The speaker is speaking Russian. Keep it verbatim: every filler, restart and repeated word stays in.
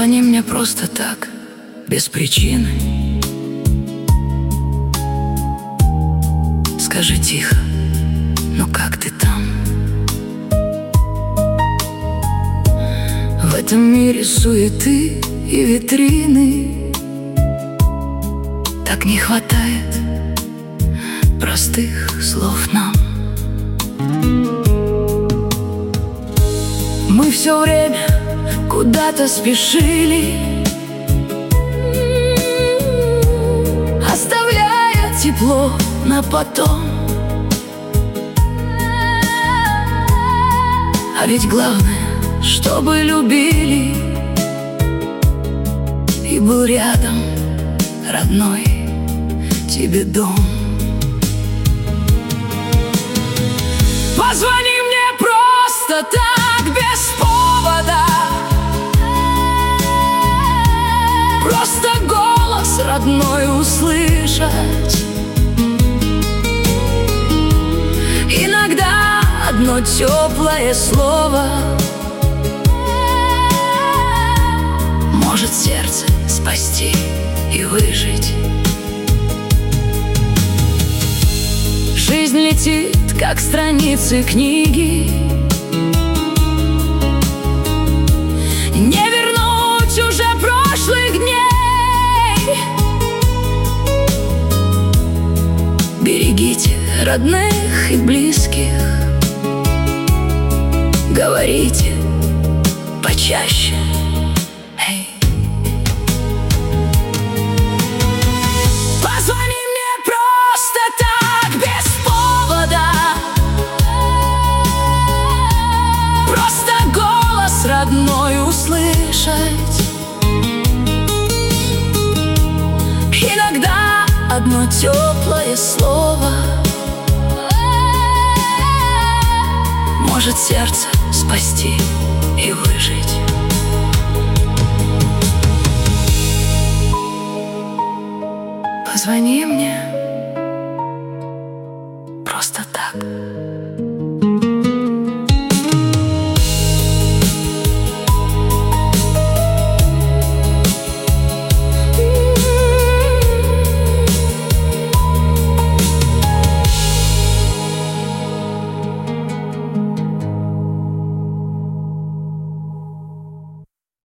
Позвони мне просто так, без причины. Скажи тихо, ну как ты там? В этом мире суеты и витрины так не хватает простых слов нам. Мы все время куда-то спешили, оставляя тепло на потом. А ведь главное, чтобы любили и был рядом родной тебе дом. Позвони мне просто так, без повода, просто голос родной услышать. Иногда одно теплое слово может сердце спасти и выжить. Жизнь летит, как страницы книги, не вернуть уже прошлых дней. Берегите родных и близких, говорите почаще. Эй. Позвони мне просто так, без повода, просто голос родной услышать. Иногда одно теплое слово может сердце спасти и выжить.